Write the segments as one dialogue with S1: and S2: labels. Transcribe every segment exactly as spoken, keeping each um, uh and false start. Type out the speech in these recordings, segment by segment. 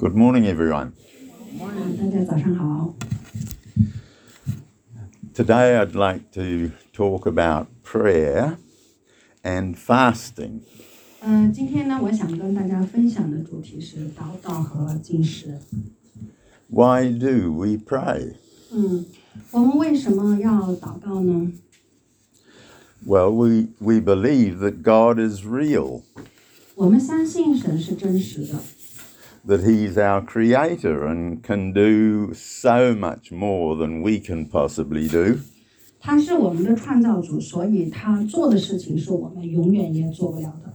S1: Good morning, everyone.
S2: 大家早上好。
S1: Today I'd like to talk about prayer and fasting.
S2: 呃，今天呢，我想跟大家分享的主题是祷告和禁食。
S1: Why do we pray?
S2: 嗯，我们为什么要祷告呢？
S1: Well, we, we believe that God is real,
S2: 我们相信神是真实的，
S1: that He's our creator and can do so much more than we can possibly do.
S2: 他是我们的创造主，所以他做的事情是我们永远也做不了的。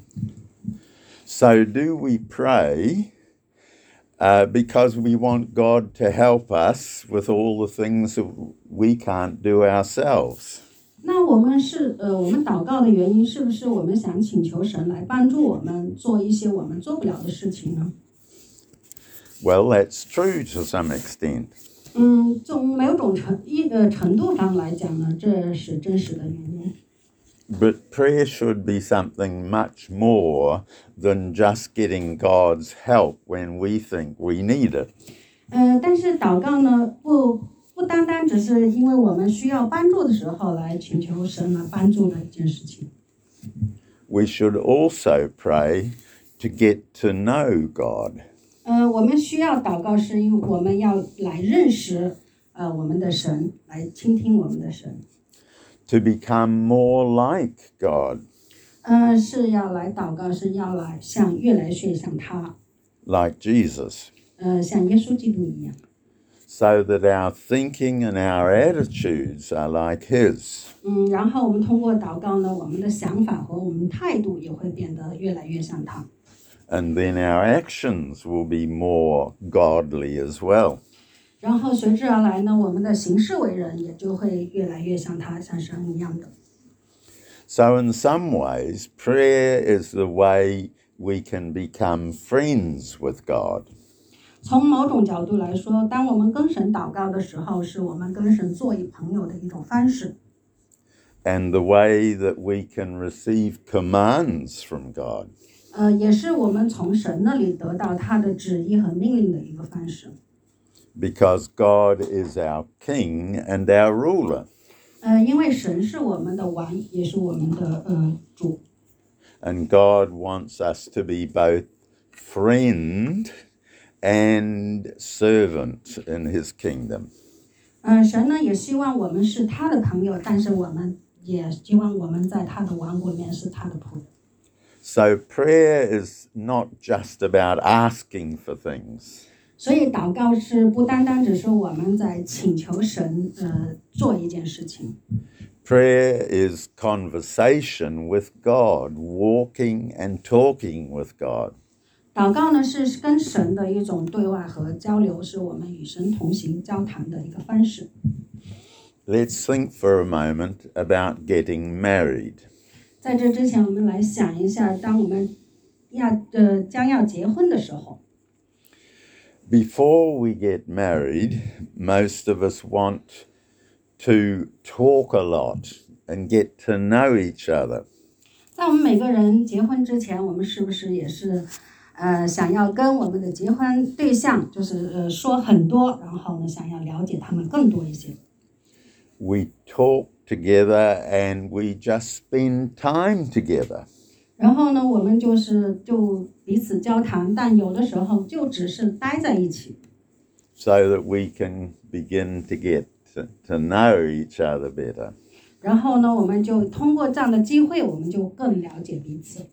S1: So do we pray uh, because we want God to help us with all the things that we can't do ourselves?
S2: 那我们是呃，我们祷告的原因是不是我们想请求神来帮助我们做一些我们做不了的事情呢？
S1: Well, that's true to some extent.
S2: 嗯，从某种程一呃程度上来讲呢，这是真实的原因。
S1: But prayer should be something much more than just getting God's help when we think we need it.
S2: 呃，但是祷告呢，不不单单只是因为我们需要帮助的时候来请求神来帮助的一件事情。
S1: We should also pray to get to know God.
S2: 呃，我们需要祷告，是因为我们要来认识呃我们的神，来倾听我们的神。
S1: To become more like God,
S2: 呃，是要来祷告，是要来像越来越像他，
S1: like Jesus,
S2: 呃，像耶稣基督一样。
S1: so that our thinking and our attitudes are like His.
S2: 嗯，然后我们通过祷告呢，我们的想法和我们态度也会变得越来越像他。
S1: And then our actions will be more godly as well.
S2: 然后随之而来呢，我们的行事为人也就会越来越像他，像神一样的。
S1: So in some ways, prayer is the way we can become friends with God.
S2: 从某种角度来说，当我们跟神祷告的时候，是我们跟神做一朋友的一种方式。
S1: And the way that we can receive commands from God.
S2: 呃，也是我们从神那里得到他的旨意和命令的一个方式。
S1: Because God is our King and our ruler.
S2: 呃，因为神是我们的王，也是我们的呃主。
S1: And God wants us to be both friend and servant in His kingdom.
S2: 呃，神呢也希望我们是他的朋友，但是我们也希望我们在他的王国里面是他的仆人。
S1: So prayer is not just about asking for things.
S2: 所以祷告是不单单只是我们在请求神呃做一件事情。
S1: Prayer is conversation with God, walking and talking with God.
S2: 祷告呢是跟神的一种对话和交流，是我们与神同行交谈的一个方式。
S1: Let's think for a moment about getting married.
S2: 在这之前，我们来想一下，当我们要呃将要结婚的时候，
S1: Before we get married, most of us want to talk a lot and get to know each other.
S2: 在我们每个人结婚之前，我们是不是也是呃想要跟我们的结婚对象，就是呃说很多，然后呢想要了解他们更多一些。
S1: We talk together and we just spend time together.
S2: 然后呢，我们就是就彼此交谈，但有的时候就只是待在一起，
S1: So that we can begin to get to, to know each other better.
S2: 然后呢，我们就通过这样的机会，我们就更了解彼此。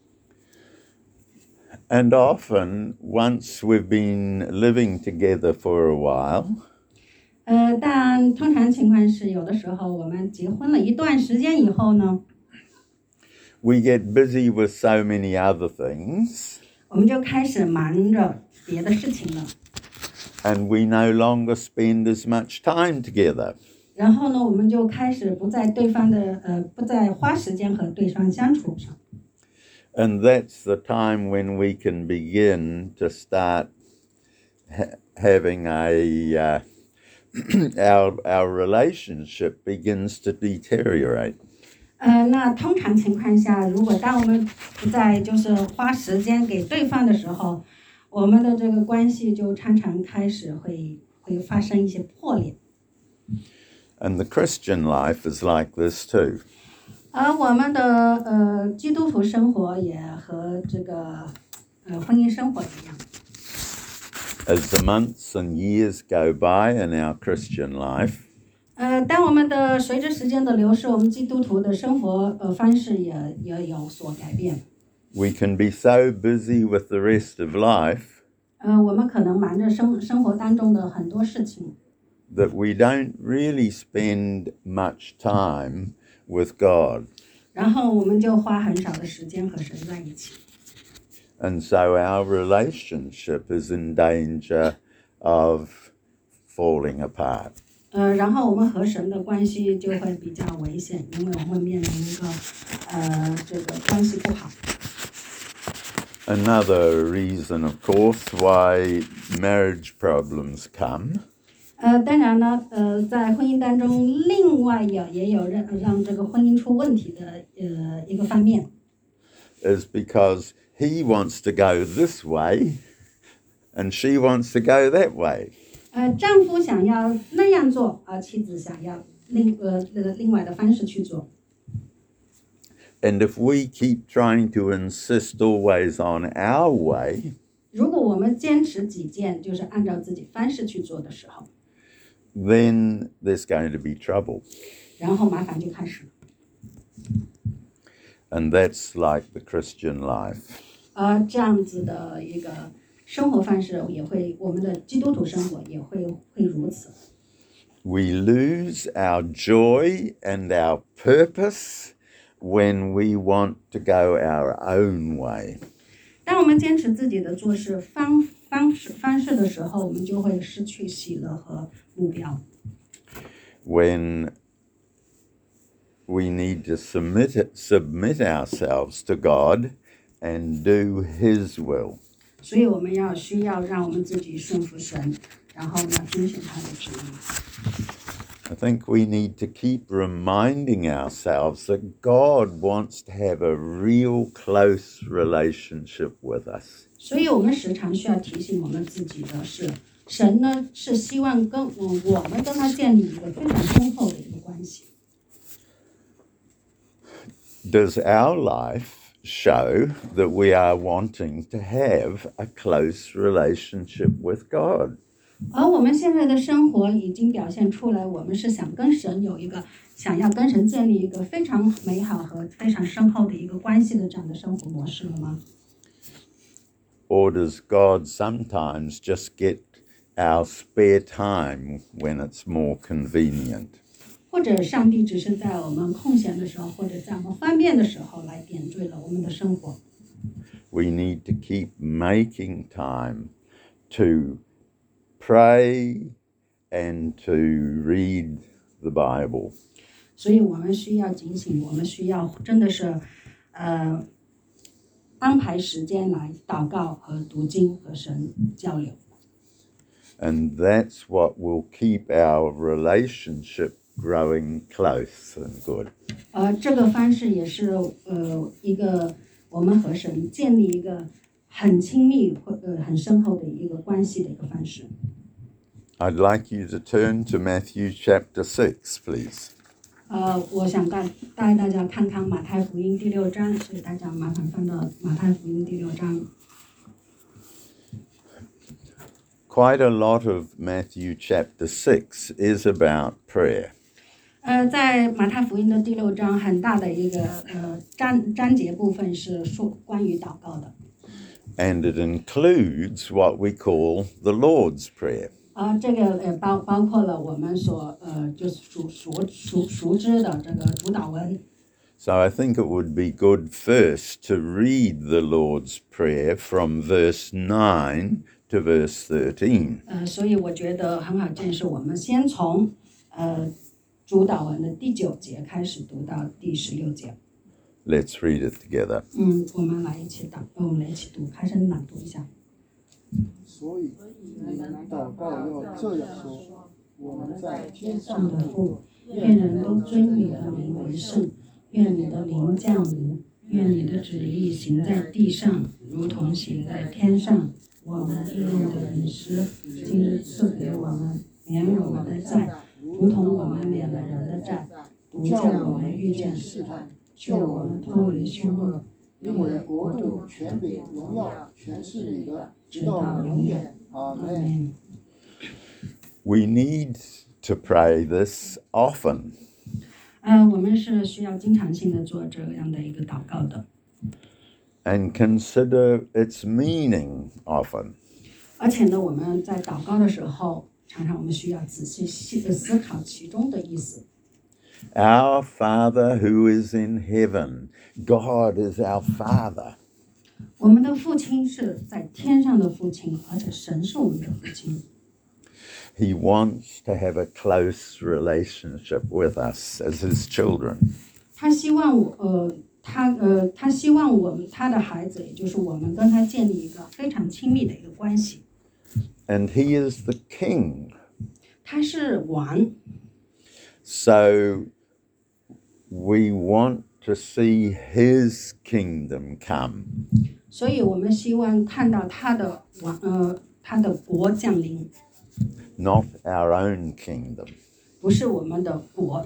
S1: And often, once we've been living together for a while,
S2: 呃，但通常情况是，有的时候我们结婚了一段时间以后呢，
S1: we get busy with so many other things,
S2: 我们就开始忙着别的事情了。
S1: and we no longer spend as much time together.
S2: 然后呢，我们就开始不在对方的呃，不再花时间和对方相处上。
S1: And that's the time when we can begin to start ha- having a, uh, our, our relationship begins to deteriorate.
S2: 呃，那通常情况下，如果当我们不再就是花时间给对方的时候， 我们的这个关系就常常开始会会发生一些破裂。
S1: And the Christian life is like this too.
S2: 而我们的呃基督徒生活也和这个呃婚姻生活一样。
S1: As the months and years go by in our Christian life,
S2: 呃，当我们的随着时间的流逝，我们基督徒的生活呃方式也也有所改变。
S1: we can be so busy with the rest of life
S2: 呃，我们可能忙着生生活当中的很多事情，
S1: that we don't really spend much time with God.
S2: 然后我们就花很少的时间和神在一起。
S1: And so our relationship is in danger of falling apart.
S2: 呃，然后我们和神的关系就会比较危险，因为我们会面临一个呃这个关系不好。
S1: Another reason, of course, why marriage problems come
S2: 呃，当然呢，呃，在婚姻当中，另外有也有让让这个婚姻出问题的呃一个方面，
S1: is because he wants to go this way and she wants to go that way.
S2: 呃，丈夫想要那样做，而妻子想要另呃呃另外的方式去做。
S1: And if we keep trying to insist always on our way,
S2: 如果我们坚持己见，就是按照自己方式去做的时候，
S1: then there's going to be trouble.
S2: 然后麻烦就开始了。
S1: And that's like the Christian life.
S2: 而这样子的一个生活方式，也会我们的基督徒生活也会会如此。
S1: We lose our joy and our purpose when we want to go our own way.
S2: 当我们坚持自己的做事方方式方式的时候，我们就会失去喜乐和目标。
S1: When we need to submit it, submit ourselves to God and do His will.
S2: 所以我们要需要让我们自己顺服神，然后呢遵循他的旨意。
S1: I think we need to keep reminding ourselves that God wants to have a real close relationship with us.
S2: 所以我们时常需要提醒我们自己的是，神呢是希望跟我我们跟他建立一个非常深厚的一个关系。
S1: Does our life show that we are wanting to have a close relationship with God?
S2: 而我们现在的生活已经表现出来，我们是想跟神有一个，想要跟神建立一个非常美好和非常深厚的一个关系的这样的生活模式了吗？
S1: Or does God sometimes just get our spare time when it's more convenient?
S2: 或者上帝只是在我们空闲的时候，或者在我们方便的时候来点缀了我们的生活。
S1: We need to keep making time to pray and to read the Bible.
S2: 所以我们需要警醒，我们需要真的是，呃，安排时间来祷告和读经和神交流。
S1: And that's what will keep our relationship growing close and good.
S2: 呃，这个方式也是呃一个我们和神建立一个很亲密或呃很深厚的一个关系的一个方式。
S1: I'd like you to turn to Matthew chapter six, please.
S2: 呃，我想带带大家看看马太福音第六章，所以大家麻烦翻到马太福音第六章。
S1: Quite a lot of Matthew chapter six is about prayer.
S2: 呃，在马太福音的第六章，很大的一个呃章章节部分是说关于祷告的。
S1: And it includes what we call the Lord's Prayer.
S2: 啊、这个呃包包括了我们所呃就是熟熟熟熟知的这个主祷文。
S1: So I think it would be good first to read the Lord's Prayer from verse nine to verse thirteen.
S2: 呃，所以我觉得很好建议是我们先从呃主祷文的第九节开始读到第十六节。
S1: Let's read it together.
S2: 嗯，我们来一起祷，呃我们来一起读，开始朗读一下。
S3: 所以你们祷告要这样说：我们在天上
S2: 上的父，愿人都尊你的名为圣，愿你的灵降临， 愿你的旨意行在地上，如同行在天上。我们日用的饮食，今日赐给我们，免我们的债，如同我们免了人的债，不叫我们遇见试探，救我们脱离凶恶。
S3: 因为国度、权柄、荣耀，全是你的，直到永远。阿门。
S1: We need to pray this often.
S2: 呃，我们是需要经常性的做这样的一个祷告的。
S1: And consider its meaning often.
S2: 而且呢，我们在祷告的时候，常常我们需要仔细思考其中的意思。
S1: Our Father who is in heaven. God is our Father.
S2: 我们的父亲是在天上的父亲，而且神是我们的父亲。
S1: He wants to have a close relationship with us as his children.
S2: 他希望我，呃，他呃，他希望我们他的孩子，也就是我们跟他建立一个非常亲密的一个关系。
S1: And he is the king.
S2: 他是王。
S1: So we want to see his kingdom come.
S2: 所以我们希望看到他的王，呃，他的国降临。
S1: Not our own kingdom.
S2: 不是我们的国。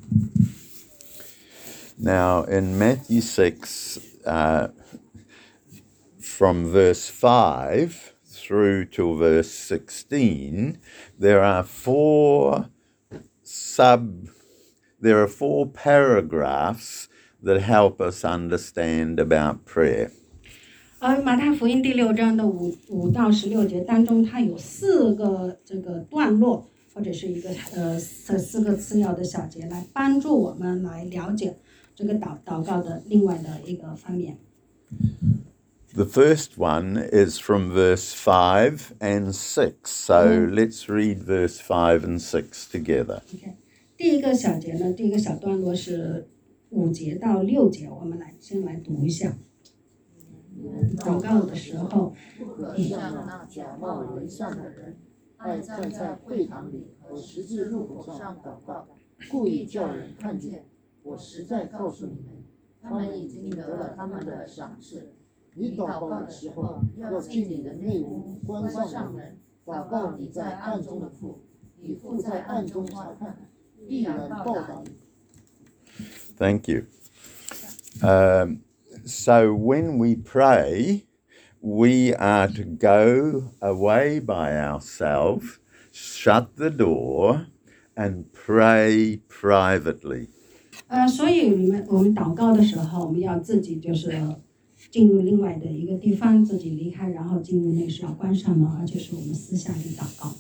S1: Now in Matthew six, uh, from verse five through to verse sixteen, there are four sub, there are four paragraphs that help us understand about prayer.
S2: 而马太福音第六章的五五到十六节当中，它有四个这个段落，或者是一个呃四四个次要的小节，来帮助我们来了解这个祷祷告的另外的一个方面。
S1: The first one is from verse five and six. So
S2: Mm.
S1: let's read verse five and six together.
S2: Okay. 第一个小节呢，第一个小段落是五节到六节，我们来先来读一下。祷告的时候，
S3: 不可像那假冒为善的人，爱站在会堂里和十字路口上祷告，故意叫人看见。我实在告诉你们，他们已经得了他们的赏赐。你祷告的时候，要进你的内屋，关上门，祷告你在暗中的父，你父在暗中察看，必然报答你。
S1: Thank you. Um, so when we pray, we are to go away by ourselves, shut the door, and pray privately.
S2: 呃，所以我们我们祷告的时候，我们要自己就是进入另外的一个地方，自己离开，然后进入内室，要关上门，而且是我们私下里祷告。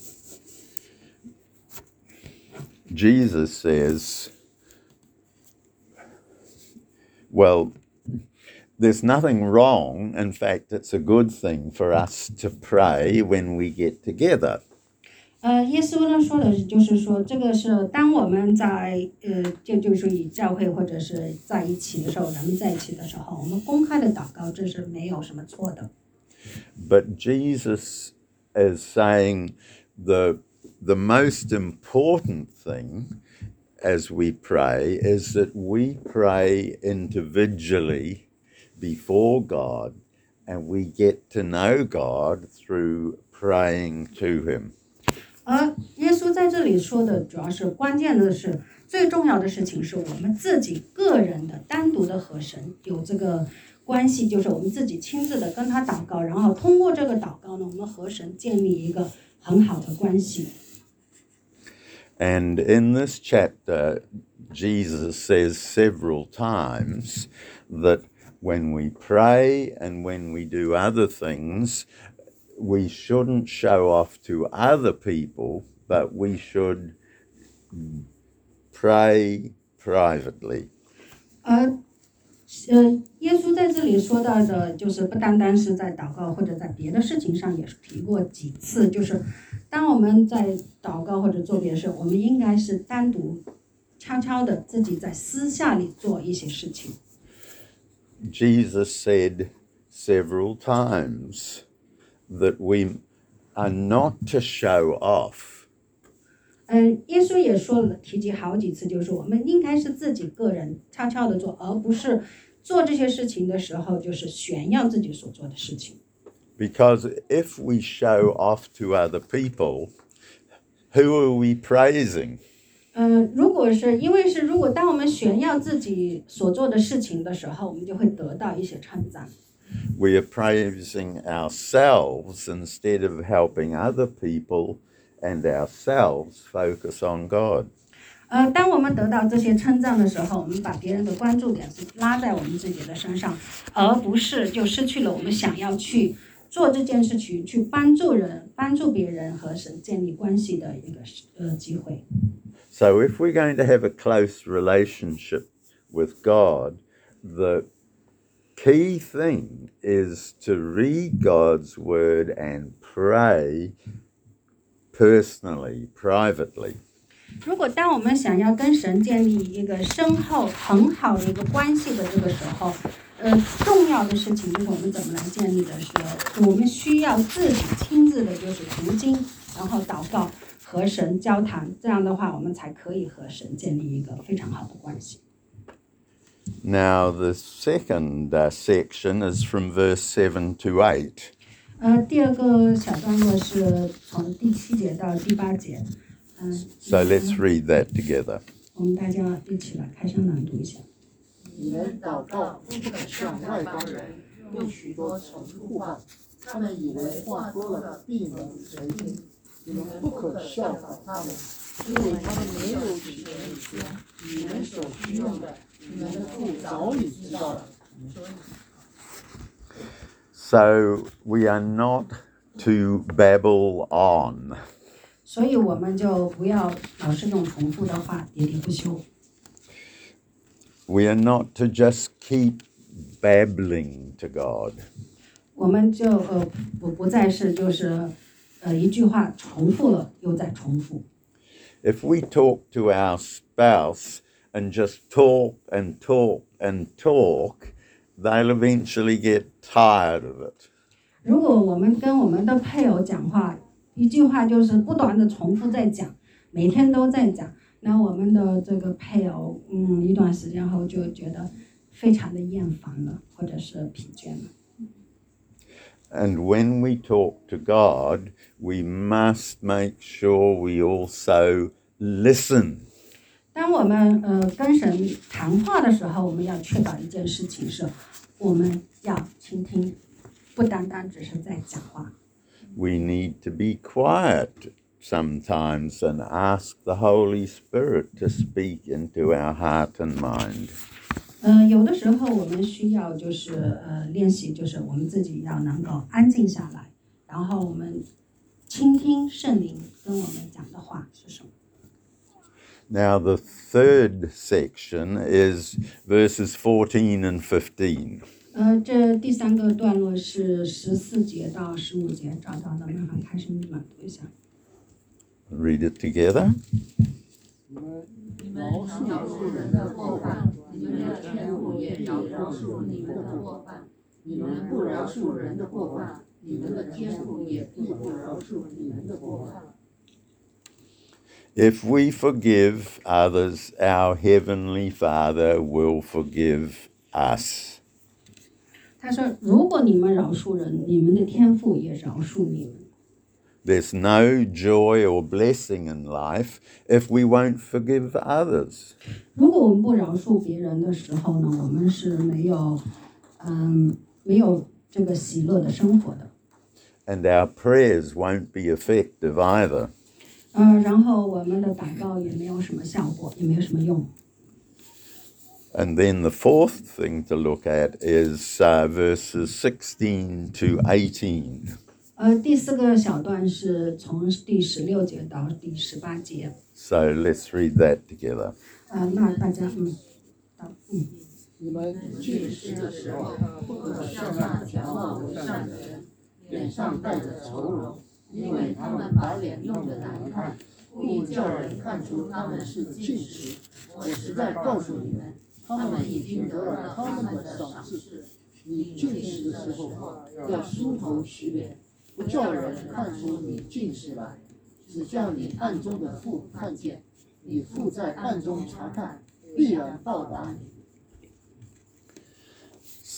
S1: Jesus says, well, there's nothing wrong. In fact, it's a good thing for us to pray when we get together.
S2: 呃，耶稣呢说的就是说，这个是当我们在呃，就就是以教会或者是在一起的时候，人们在一起的时候，我们公开的祷告，这是没有什么错的。
S1: But Jesus is saying the the most important thing as we pray is that we pray individually before God, and we get to know God through praying to him.
S2: 而耶稣在这里说的主要是关键的是，最重要的事情是我们自己个人的单独的和神有这个关系，就是我们自己亲自的跟他祷告，然后通过这个祷告呢，我们和神建立一个很好的关系。
S1: And in this chapter, Jesus says several times that when we pray and when we do other things, we shouldn't show off to other people, but we should pray privately.
S2: 而呃，耶稣在这里说到的，就是不单单是在祷告或者在别的事情上，也是提过几次，就是当我们在祷告或者做别的事，我们应该是单独、悄悄的自己在私下里做一些事情。
S1: Jesus said several times that we are not to show off.
S2: 嗯，耶稣也说了，提及好几次，就是我们应该是自己个人悄悄的做，而不是做这些事情的时候，就是炫耀自己所做的事情。
S1: Because if we show off to other people, who are we praising?
S2: 呃，如果是因为是如果当我们炫耀自己所做的事情的时候，我们就会得到一些称赞。
S1: We are praising ourselves instead of helping other people and ourselves focus on God.
S2: 呃，当我们得到这些称赞的时候，我们把别人的关注点是拉在我们自己的身上，而不是就失去了我们想要去做这件事情，去帮助人、帮助别人和神建立关系的一个呃机会。
S1: So if we're going to have a close relationship with God, the key thing is to read God's word and pray personally, privately.
S2: 如果当我们想要跟神建立一个深厚很好的一个关系的这个时候，呃，重要的事情就是我们怎么来建立的时候，我们需要自己亲自的就是读经，然后祷告和神交谈，这样的话我们才可以和神建立一个非常好的关系。
S1: Now the second uh, section is from verse seven to eight.
S2: 呃，第二个小段落是从第七节到第八节。嗯、呃。
S1: So let's read that together.
S2: 我们大家一起来开声朗读一下。
S3: 你们祷告不可像外邦人，用许多重复话，他们以为话多了必能垂听。你们不可效法他们，因为他们没有指着你说，你们所需用的，你们的父早已知道了。
S1: So we are not to babble on.
S2: 所以我们就不要老是用重复的话喋喋不休。
S1: We are not to just keep babbling to God.
S2: 我们就呃不不再是就是呃一句话重复了又再重复。
S1: If we talk to our spouse and just talk and talk and talk, they'll eventually get tired of it.
S2: 如果我们跟我们的配偶讲话，一句话就是不断的重复在讲，每天都在讲，那我们的这个配偶，嗯，一段时间后就觉得非常的厌烦了，或者是疲倦了。
S1: And when we talk to God, we must make sure we also listen.
S2: 当我们呃跟神谈话的时候，我们要确保一件事情是，我们要倾听，不单单只是在讲话。
S1: We need to be quiet sometimes and ask the Holy Spirit to speak into our heart and mind.
S2: 呃，有的时候我们需要就是呃练习，就是我们自己要能够安静下来，然后我们倾听圣灵跟我们讲的话是什么。
S1: Now the third section is verses fourteen and fifteen.
S2: 呃，这第三个段落是十四节到十五节，找到的麻烦开始朗读一下。
S1: Read it together.
S3: 你们饶恕人的过犯，你们的天父也饶恕你们的过犯；你们不饶恕人的过犯，你们的天父也必不饶恕你们的过犯。
S1: If we forgive others, our heavenly Father will forgive us.
S2: 他说：“如果你们饶恕人，你们的天父也饶恕你们。”
S1: There's no joy or blessing in life if we won't forgive others.
S2: 如果我们不饶恕别人的时候呢，我们是没有，嗯，没有这个喜乐的生活的。
S1: And our prayers won't be effective either.
S2: 嗯，然后我们的祷告也没有什么效果，也没有什么用。
S1: And then the fourth thing to look at is uh, verses sixteen to eighteen.
S2: 呃，第四个小段是从第十六节到第十八节。
S1: So let's read that together.
S2: 呃，那大家嗯，到嗯。
S3: 你们进食的时候，不可像那假冒为善的人，脸上带着愁容，因为他们把脸弄得难看，故意叫人看出他们是进食。我实在告诉你们，他们已经得了他们的赏赐。你进食的时候，要梳头洗脸，不叫人看出你进食来，只叫你暗中的父看见。你父在暗中查看，必然报答你。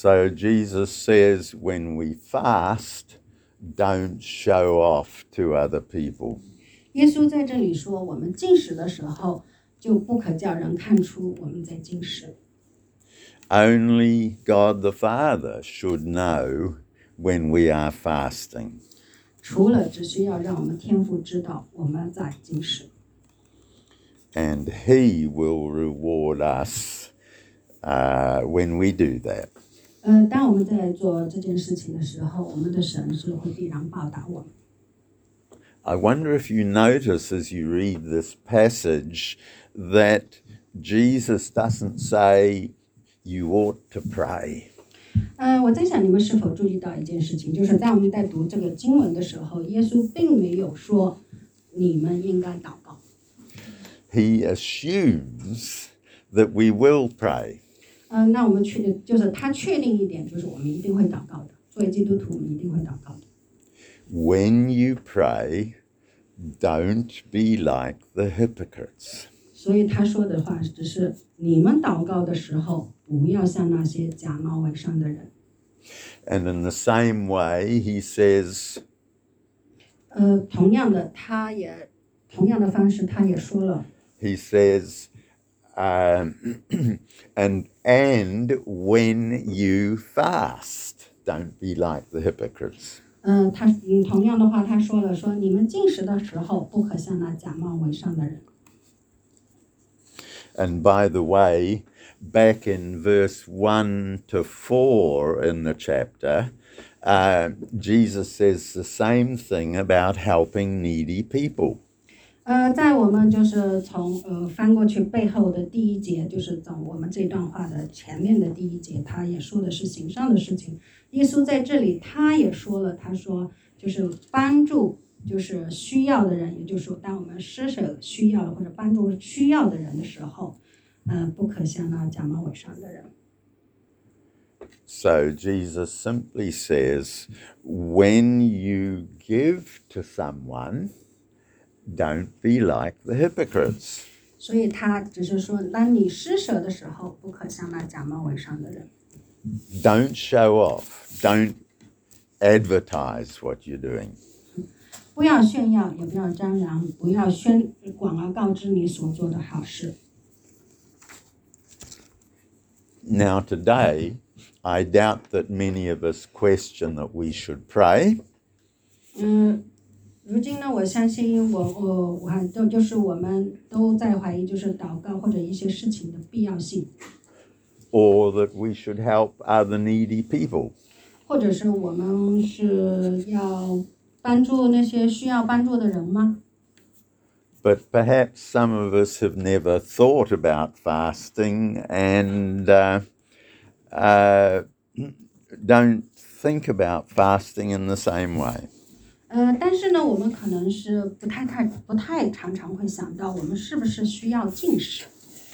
S1: So Jesus says when we fast, don't show off to other people.
S2: 耶稣在这里说，我们进食的时候就不可叫人看出我们在进食。
S1: Only God the Father should know when we are fasting.
S2: 除了只需要让我们天父知道我们在进食。
S1: And He will reward us uh, when we do that.
S2: 呃，当我们在做这件事情的时候，我们的神是会必然报答我们。
S1: I wonder if you notice as you read this passage that Jesus doesn't say you ought to pray.
S2: 呃，我在想你们是否注意到一件事情，就是在我们在读这个经文的时候，耶稣并没有说你们应该祷告。
S1: He assumes that we will pray.
S2: 呃，那我们确就是他确定一点，就是我们一定会祷告的。作为基督徒，我们一定会祷告的。
S1: When you pray, don't be like the hypocrites.
S2: 所以他说的话只是你们祷告的时候，不要像那些假冒伪善的人。
S1: And in the same way, he says,
S2: 呃，同样的，他也同样的方式，他也说了。
S1: he says, um, and and when you fast, don't be like the hypocrites.
S2: 嗯、呃，他嗯同样的话，他说了，说你们进食的时候，不可像那假冒伪善的人。
S1: And by the way, back in verse one to four in the chapter, uh, Jesus says the same thing about helping needy people.
S2: 呃，在我们就是从呃翻过去背后的第一节，就是从我们这段话的前面的第一节，他也说的是行善的事情。耶稣在这里他也说了，他说就是帮助就是需要的人，也就是说，当我们施舍需要或者帮助需要的人的时候，呃，不可像那假冒伪善的人。
S1: So Jesus simply says, when you give to someone, don't be like the hypocrites.
S2: 所以他只是说，当你施舍的时候，不可像那假冒伪善的人。
S1: Don't show off. Don't advertise what you're doing.
S2: 不要炫耀，也不要张扬，不要宣广而告知你所做的好事。
S1: Now today, I doubt that many of us question that we should pray.
S2: 嗯，如今呢，我相信我我我还都就是我们都在怀疑，就是祷告或者一些事情的必要性，
S1: Or that we should help other needy people.
S2: 或者是我们是要帮助那些需要帮助的人吗？
S1: But perhaps some of us have never thought about fasting and uh, uh, don't think about fasting in the same way.
S2: 呃，但是呢，我们可能是不太太不太常常会想到，我们是不是需要禁食？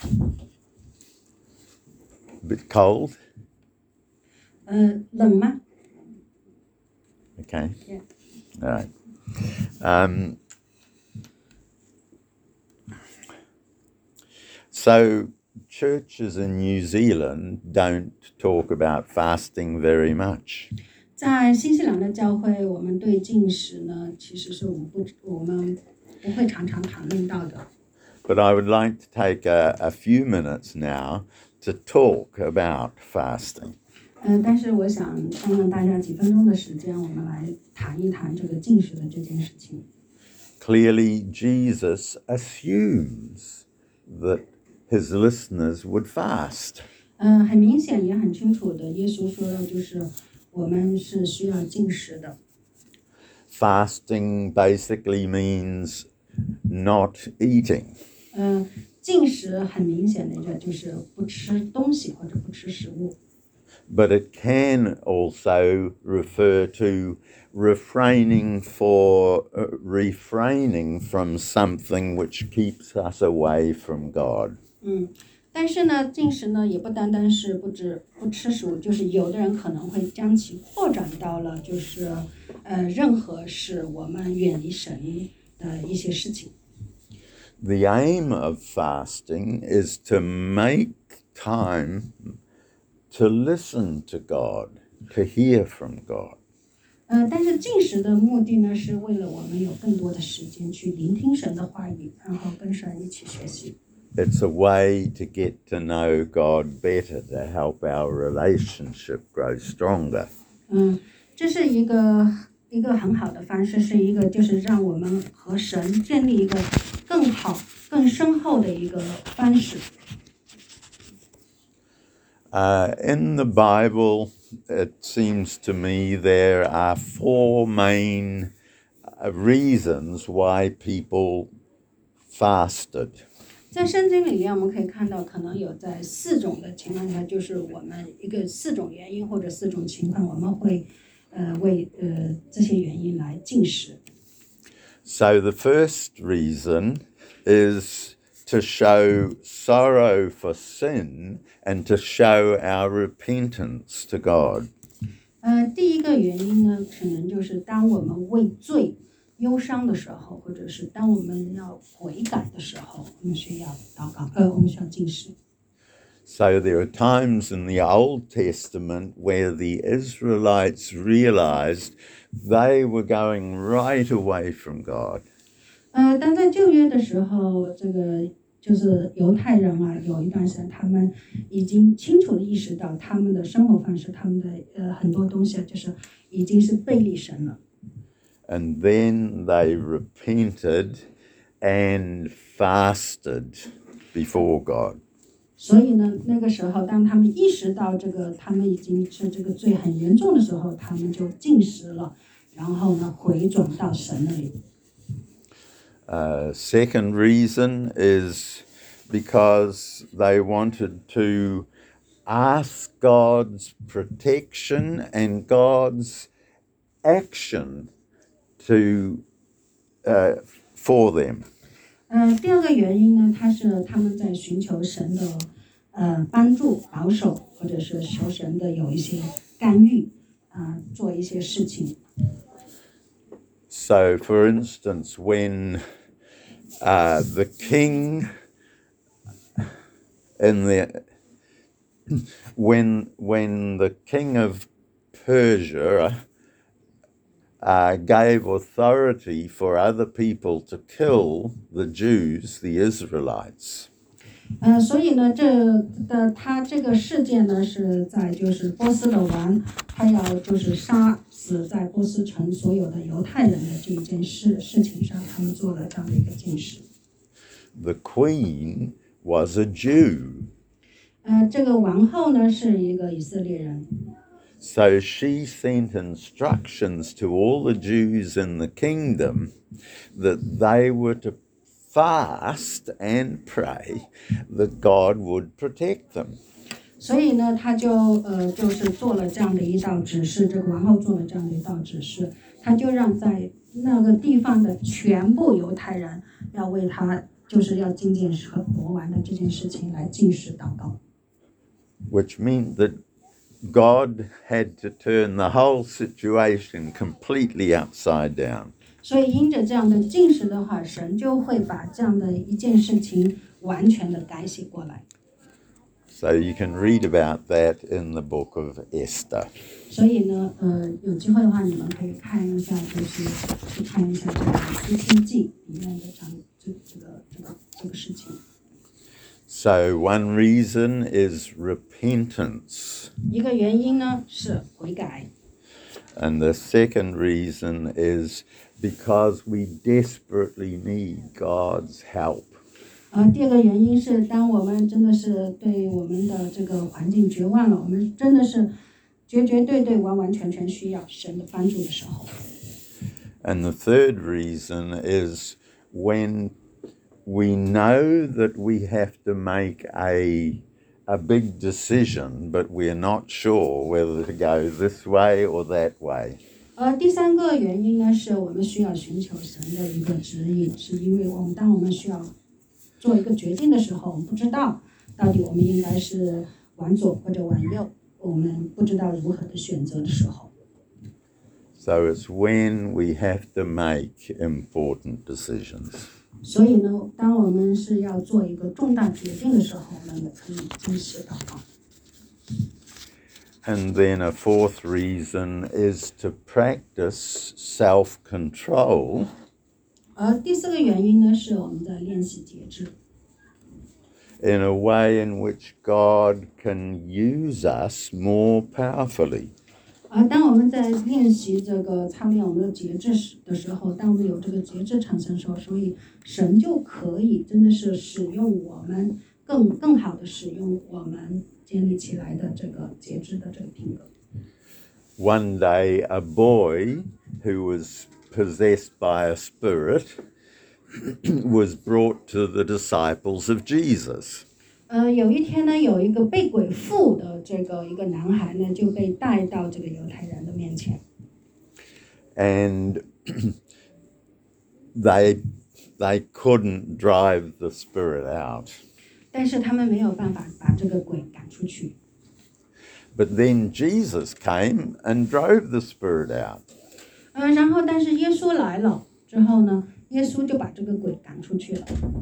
S1: A bit cold?
S2: 呃，冷吗？
S1: Okay.
S2: Yeah.
S1: All right. Um, so churches in New Zealand don't talk about fasting very much.
S2: 在新西兰的教会，我们对禁食呢，其实是我们不我们不会常常谈论到的。
S1: But I would like to take a, a few minutes now to talk about fasting.
S2: 呃，但是我想让让大家几分钟的时间，我们来谈一谈这个禁食的这件事情。
S1: Clearly, Jesus assumes that his listeners would fast.
S2: 嗯、呃，很明显也很清楚的，耶稣说的就是我们是需要禁食的。
S1: Fasting basically means not eating.
S2: 嗯、呃，禁食很明显的一个就是不吃东西或者不吃食物。
S1: But it can also refer to refraining for uh, refraining from something which keeps us away from God.
S2: 嗯，但是呢，禁食呢也不单单是不止不吃食物，就是有的人可能会将其扩展到了就是呃任何使我们远离神的一些事情。
S1: The aim of fasting is to make time to listen to God, to hear from God.
S2: 呃，但是进食的目的呢，是为了我们有更多的时间去聆听神的话语，然后跟神一起学习。
S1: It's a way to get to know God better, to help our relationship grow stronger.
S2: 嗯，这是一个一个很好的方式，是一个就是让我们和神建立一个更好、更深厚的一个方式。
S1: Uh, in the Bible, it seems to me there are four main uh, reasons why people fasted.
S2: 在圣经里面，我们可以看到，可能有在四种的情况下，就是我们一个四种原因或者四种情况，我们会呃为呃这些原因来进食。
S1: So the first reason is to show sorrow for sin and to show our repentance to God.
S2: 呃，第一个原因呢，可能就是当我们为罪忧伤的时候，或者是当我们要悔改的时候，我们需要祷告，呃，我们需要进食。
S1: So there are times in the Old Testament where the Israelites realized they were going right away from God.
S2: 呃，但在旧约的时候，这个就是犹太人啊，有一段时间他们已经清楚的意识到他们的生活方式，他们的呃很多东西就是已经是背离神了。
S1: And then they repented and fasted before God.
S2: 所以呢，那个时候当他们意识到这个他们已经是这个罪很严重的时候，他们就进食了，然后呢回转到神那里。
S1: Uh, second reason is because they wanted to ask God's protection and God's action to uh, for them.
S2: 呃，第二个原因呢，它是他们在寻求神的呃帮助、保守，或者是求神的有一些干预啊、呃，做一些事情。
S1: So, for instance, when uh, the king in the when when the king of Persia uh, gave authority for other people to kill the Jews, the Israelites.
S2: 呃，所以呢，这的他这个事件呢，是在就是波斯的王，他要就是杀死在波斯城所有的犹太人的这一件事事情上，他们做了这样的一个进食。
S1: The queen was a Jew.
S2: 呃，这个王后呢是一个以色列人。
S1: So she sent instructions to all the Jews in the kingdom that they were to fast and pray that God would protect them.
S2: 所以呢，他就呃就是做了这样的一道指示，这个王后做了这样的一道指示，他就让在那个地方的全部犹太人要为他就是要觐见和国王的这件事情来进食祷告。
S1: Which meant that God had to turn the whole situation completely upside down.
S2: 所以因着这样的进食的话，神就会把这样的一件事情完全的改写过来。
S1: So you can read about that in the book of Esther.
S2: 所以呢，呃，有机会的话，你们可以看一下，就是去看一下这个《诗经记》里面的这样这这个这个这个事情。
S1: So one reason is repentance.
S2: 一个原因呢是悔改。
S1: And the second reason is because we desperately need God's help.
S2: 呃，第二个原因是，当我们真的是对我们的这个环境绝望了，我们真的是绝绝对对、完完全全需要神的帮助的时候。
S1: And the third reason is when we know that we have to make a a big decision, but we're not sure whether to go this way or that way.
S2: 呃，第三个原因呢，是我们需要寻求神的一个指引，是因为我们当我们需要做一个决定的时候，我们不知道到底我们应该是往左或者往右，我们不知道如何的选择的时候。
S1: So it's when we have to make important decisions.
S2: 所以呢，当我们是要做一个重大决定的时候，我们也可以进食祷告。
S1: And then a fourth reason is to practice self-control.
S2: 而第四个原因呢，是我们在练习节制。
S1: In a way in which God can use us more powerfully.
S2: 而当我们在练习这个操练我们的节制的时候，当我们有这个节制产生的时候，所以神就可以真的是使用我们更更好的使用我们建立起来的这个节制的这个品格。
S1: One day, a boy who was possessed by a spirit was brought to the disciples of Jesus.
S2: 呃，有一天呢，有一个被鬼附的这个一个男孩呢，就被带到这个犹太人的面前。
S1: And they they couldn't drive the spirit out.
S2: 但是他们没有办法把这个鬼赶出去。
S1: But then Jesus came and drove the spirit out.
S2: 呃，然后但是耶稣来了之后呢，耶稣就把这个鬼赶出去了。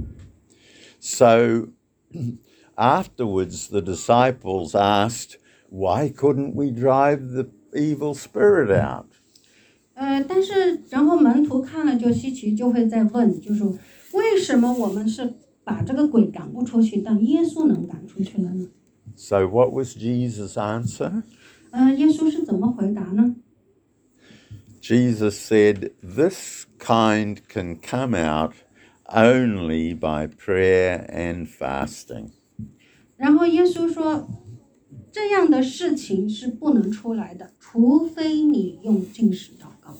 S1: So afterwards, the disciples asked, "Why couldn't we drive the evil spirit out?"
S2: 呃，但是然后门徒看了就稀奇，就会在问，就说为什么我们是把这个鬼赶不出去，但耶稣能赶出去了呢？
S1: So what was Jesus' answer?
S2: 呃，耶稣是怎么回答呢？
S1: Jesus said, "This kind can come out only by prayer and fasting."
S2: 然后耶稣说，这样的事情是不能出来的，除非你用禁食祷告。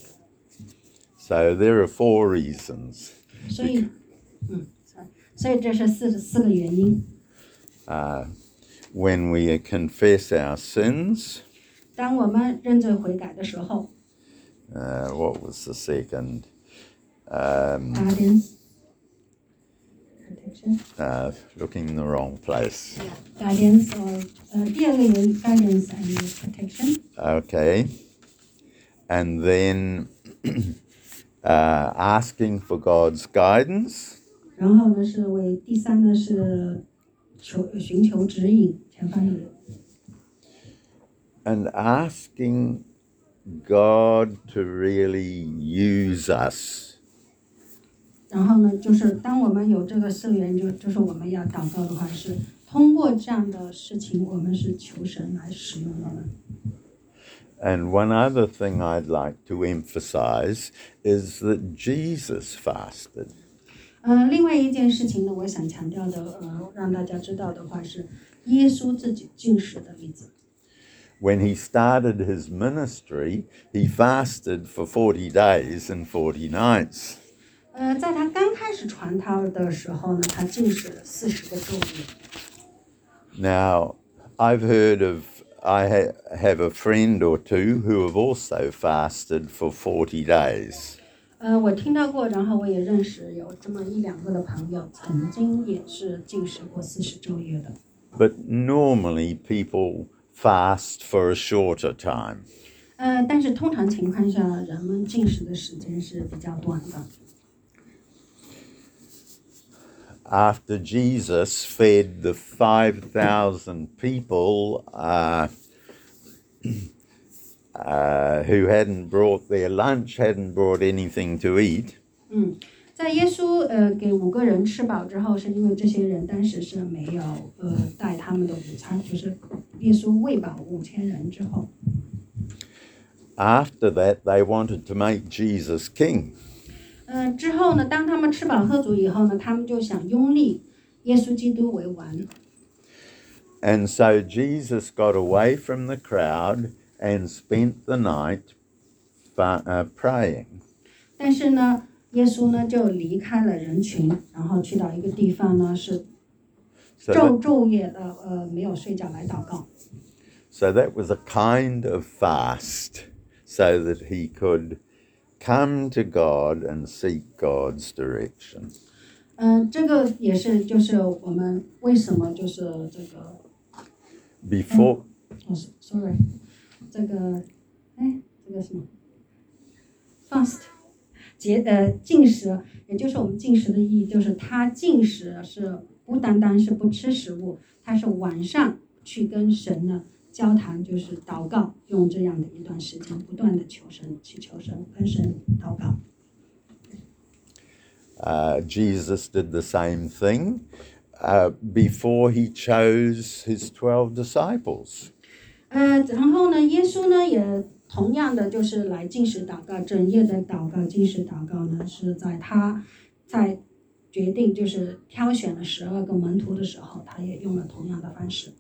S1: So there are four reasons.
S2: 所以，嗯，所以这是四四个原因。
S1: Uh, when we confess our sins,
S2: 当我们认罪悔改的时候
S1: uh, what was the second? Um,
S2: ，guidance, protection,
S1: uh, looking in the wrong place.
S2: guidance or 呃，第二个原因 guidance and protection。
S1: Okay. And then uh, asking for God's guidance.
S2: 然后呢是为第三呢是求寻求指引前方的人。
S1: And asking God to really use us.
S2: 然后呢，就是当我们有这个四源，就就是我们要祷告的话，是通过这样的事情，我们是求神来使用我们。
S1: And one other thing I'd like to emphasize is that Jesus fasted.
S2: 呃，另外一件事情呢，我想强调的，呃，让大家知道的话是，耶稣自己禁食的例子。
S1: When he started his ministry, he fasted for forty days and forty nights.
S2: 呃，在他刚开始传道的时候呢，他禁食了四十个昼夜。
S1: Now, I've heard of, I ha- have a friend or two who have also fasted for forty days.
S2: 呃，我听到过，然后我也认识有这么一两个的朋友，曾经也是禁食过四十昼夜的。
S1: But normally people fast for a shorter time.
S2: 呃，但是通常情况下，人们禁食的时间是比较短的。
S1: After Jesus fed the five thousand people uh, uh, who hadn't brought their lunch, hadn't brought anything to eat,
S2: 嗯，在耶稣呃给五个人吃饱之后，是因为这些人当时是没有呃带他们的午餐，就是耶稣喂饱五千人之后，
S1: after that they wanted to make Jesus king.
S2: 呃之后呢，当他们吃饱喝足以后呢，他们就想拥立耶稣基督为王。
S1: And so Jesus got away from the crowd and spent the night fa- uh, praying.
S2: 但是呢，耶稣呢就离开了人群，然后去到一个地方呢是
S1: So
S2: 昼
S1: that,
S2: 昼夜的呃没有睡觉来祷告。
S1: so that was a kind of fast so that he could come to God and seek God's direction.
S2: 嗯、呃，这个也是就是我们为什么就是这个
S1: Before,
S2: 哦 ，sorry， 这个哎这个什么 fast 节呃禁食，也就是我们禁食的意义，就是他禁食是不单单是不吃食物，他是晚上去跟神呢交谈，就是祷告，用这样的一段时间不断的求神，去求神，跟神祷告。
S1: Uh, Jesus did the same thing uh, before he chose his twelve disciples.
S2: 呃，然后呢，耶稣呢也同样的就是来禁食祷告，整夜的祷告，禁食祷告呢是在他在决定就是挑选了十二个门徒的时候，他也用了同样的方式。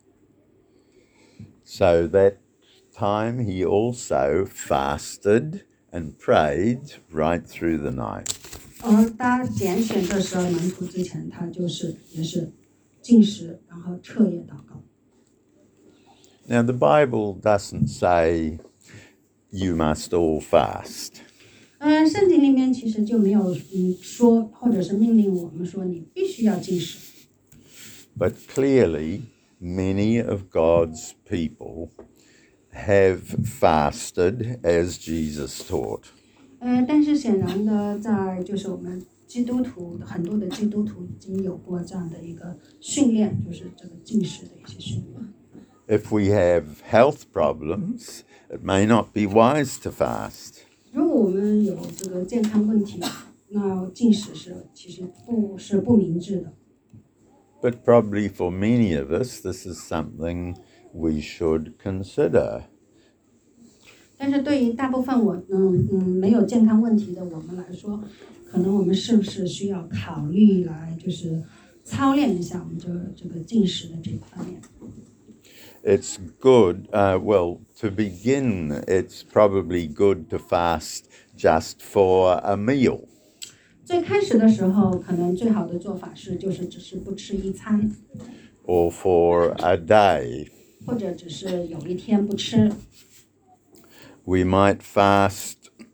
S1: So that time he also fasted and prayed right through the night.
S2: 而他拣选这十二门徒之前，他就是也是禁食，然后彻夜祷告。
S1: Now the Bible doesn't say you must all fast.
S2: 呃，圣经里面其实就没有嗯说，或者是命令我们说你必须要禁食。
S1: But clearly, many of God's people have fasted as Jesus taught.
S2: 呃，但是显然的，在就是我们基督徒很多的基督徒已经有过这样的一个训练，就是这个禁食的一些训练。
S1: If we have health problems, it may not be wise to fast.
S2: 如果我们有这个健康问题，那禁食是其实不是不明智的。
S1: But probably for many of us, this is something we should consider.
S2: 但是对于大部分我嗯嗯没有健康问题的我们来说，可能我们是不是需要考虑来就是操练一下我们这个这个禁食的这一方面。
S1: It's good, uh, well, to begin, it's probably good to fast just for a meal.
S2: 最开始的时候，可能最好的做法是就是只是不吃一餐，
S1: or for a day.
S2: 或者只是有一天不吃。
S1: We might fast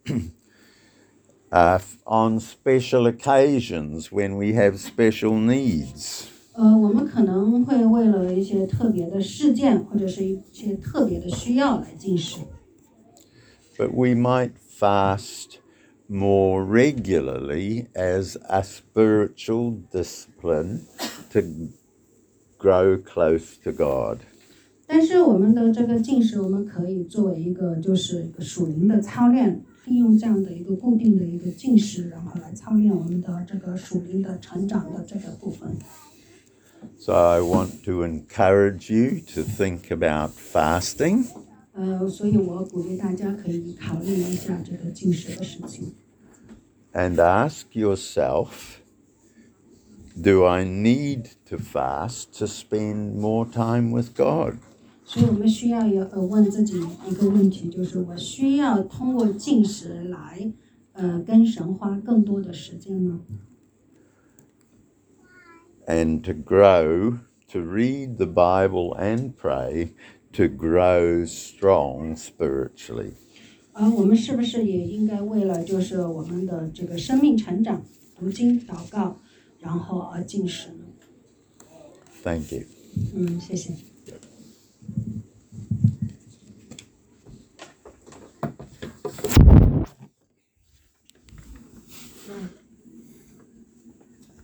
S1: uh, on special occasions when we have special needs.
S2: 呃，我们可能会为了一些特别的事件或者是一些特别的需要来禁食。
S1: But we might fast more regularly as a spiritual discipline to grow close to God.
S2: 但是我们的这个禁食，我们可以作为一个就是一个属灵的操练，利用这样的一个固定的一个禁食，然后来操练我们的这个属灵的成长的这个部分。
S1: So I want to encourage you to think about fasting.
S2: 呃，所以我鼓励大家可以考虑一下这个禁食的事情。
S1: And ask yourself, do I need to fast to spend more time with God?
S2: 所以我们需要有呃问自己一个问题，就是我需要通过禁食来呃跟神花更多的时间吗？
S1: And to grow, to read the Bible and pray, to grow strong spiritually.
S2: 而我们是不是也应该为了就是我们的这个生命成长，读经祷告，然后而禁食呢？
S1: Thank you.
S2: 嗯，谢谢。